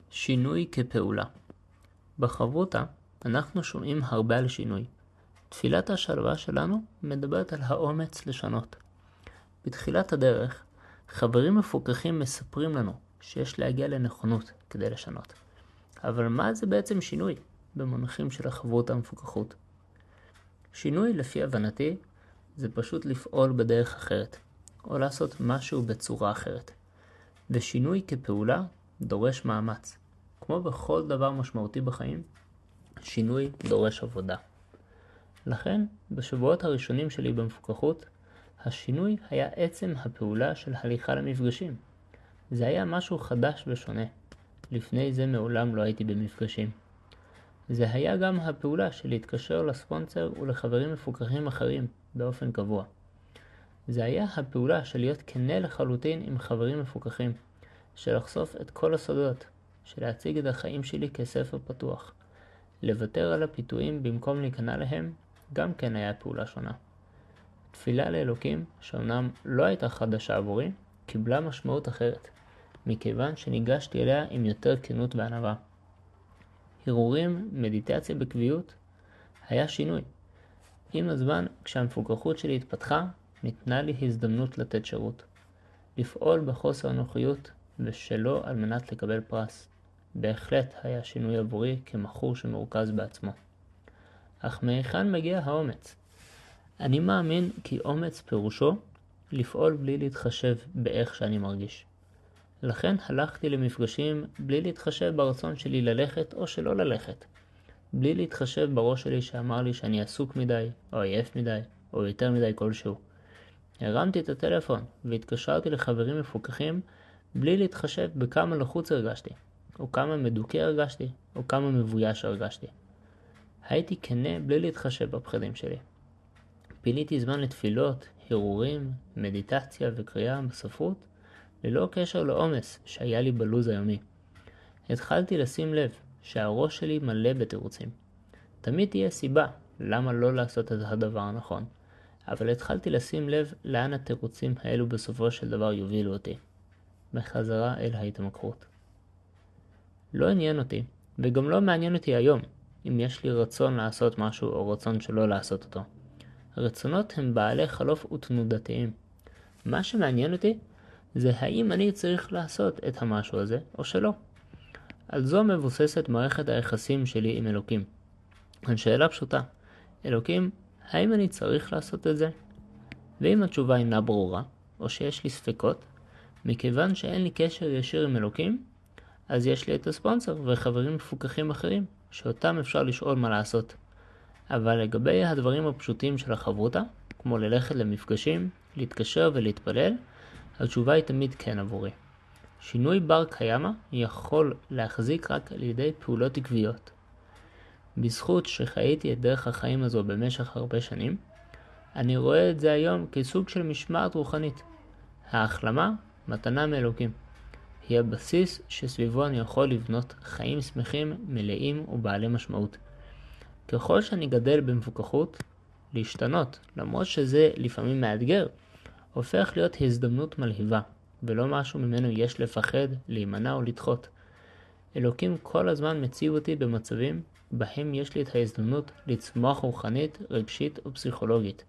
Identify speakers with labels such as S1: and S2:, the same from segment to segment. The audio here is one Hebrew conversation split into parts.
S1: שינוי כפעולה. בחברותה אנחנו שומעים הרבה על שינוי. תפילת השלווה שלנו מדברת על האומץ לשנות. בתחילת הדרך, חברים מפוקחים מספרים לנו שיש להגיע לנכונות כדי לשנות. אבל מה זה בעצם שינוי במונחים של החברות המפוקחות? שינוי לפי הבנתי זה פשוט לפעול בדרך אחרת, או לעשות משהו בצורה אחרת. ושינוי כפעולה דורש מאמץ. כמו בכל דבר משמעותי בחיים, שינוי דורש עבודה. לכן, בשבועות הראשונים שלי במפוקחות, השינוי היה עצם הפעולה של הליכה למפגשים. זה היה משהו חדש ושונה. לפני זה מעולם לא הייתי במפגשים. זה היה גם הפעולה של להתקשר לספונסר ולחברים מפוקחים אחרים באופן קבוע. זה היה הפעולה של להיות כנה לחלוטין עם חברים מפוקחים, של לחשוף את כל הסודות, של להציג את החיים שלי כספר פתוח. לוותר על הפיתויים במקום להיכנע להם, גם כן היה פעולה שונה. תפילה לאלוקים, שאומנם לא הייתה חדשה עבורי, קיבלה משמעות אחרת, מכיוון שניגשתי אליה עם יותר כנות וענווה. הרהורים, מדיטציה בקביעות, היה שינוי. עם הזמן, כשהמפוקחות שלי התפתחה, ניתנה לי הזדמנות לתת שירות. לפעול בחוסר נוחיות ושלא על מנת לקבל פרס. בהחלט היה שינוי עבורי כמחור שמרוכז בעצמו. אך מהיכן מגיע האומץ? אני מאמין כי אומץ פירושו לפעול בלי להתחשב באיך שאני מרגיש. לכן הלכתי למפגשים בלי להתחשב ברצון שלי ללכת או שלא ללכת. בלי להתחשב בראש שלי שאמר לי שאני עסוק מדי, או עייף מדי, או יותר מדי כלשהו. הרמתי את הטלפון והתקשרתי לחברים מפוקחים בלי להתחשב בכמה לחוץ הרגשתי, או כמה מדוכא הרגשתי, או כמה מבויש הרגשתי. הייתי כנה בלי להתחשב בפחדים שלי. פיניתי זמן לתפילות, הרהורים, מדיטציה וקריאה בספרות, ללא קשר לעומס שהיה לי בלוז היומי. התחלתי לשים לב שהראש שלי מלא בתירוצים. תמיד תהיה סיבה למה לא לעשות את הדבר הנכון, אבל התחלתי לשים לב לאן התירוצים האלו בסופו של דבר יובילו אותי. בחזרה אל ההתמכרות. לא עניין אותי, וגם לא מעניין אותי היום, אם יש לי רצון לעשות משהו או רצון שלא לעשות אותו. הרצונות הם בעלי חלוף ותנודתיים. מה שמעניין אותי זה האם אני צריך לעשות את המשהו הזה או שלא. על זו מבוססת מערכת היחסים שלי עם אלוקים. השאלה פשוטה, אלוקים, האם אני צריך לעשות את זה? ואם התשובה אינה ברורה, או שיש לי ספקות, מכיוון שאין לי קשר ישיר עם אלוקים, אז יש לי את הספונסר וחברים מפוקחים אחרים, שאותם אפשר לשאול מה לעשות. אבל לגבי הדברים הפשוטים של החברותה, כמו ללכת למפגשים, להתקשר ולהתפלל, התשובה היא תמיד כן עבורי. שינוי בר קיימא יכול להחזיק רק על ידי פעולות עקביות. בזכות שחייתי את דרך החיים הזו במשך הרבה שנים, אני רואה את זה היום כסוג של משמעת רוחנית. ההחלמה, מתנה מאלוקים. היא הבסיס שסביבו אני יכול לבנות חיים שמחים, מלאים ובעלי משמעות. ככל שאני גדל במפוקחות, להשתנות, למרות שזה לפעמים מאתגר, הופך להיות הזדמנות מלהיבה, ולא משהו ממנו יש לפחד, להימנע או לדחות. אלוקים כל הזמן מציב אותי במצבים בהם יש לי את ההזדמנות לצמוח רוחנית, רגשית ופסיכולוגית.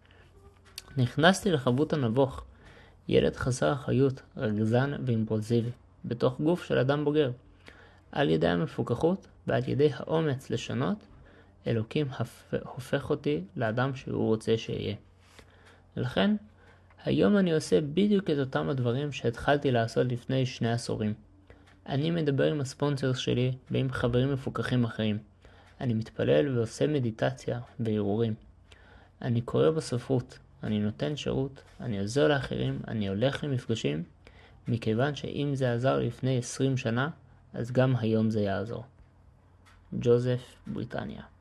S1: נכנסתי לחבות הנבוך, ילד חסר אחריות, רגזן ואימפולסיבי, בתוך גוף של אדם בוגר. על ידי המפוקחות ועל ידי האומץ לשנות, אלוקים הופך אותי לאדם שהוא רוצה שיהיה. לכן, היום אני עושה בדיוק את אותם הדברים שהתחלתי לעשות לפני 2 עשורים. אני מדבר עם הספונסר שלי ועם חברים מפוקחים אחרים. אני מתפלל ועושה מדיטציה והרהורים. אני קורא בספרות, אני נותן שירות, אני עוזר לאחרים, אני הולך למפגשים, מכיוון שאם זה עזר לפני 20 שנה, אז גם היום זה יעזור. ג'וזף, בריטניה.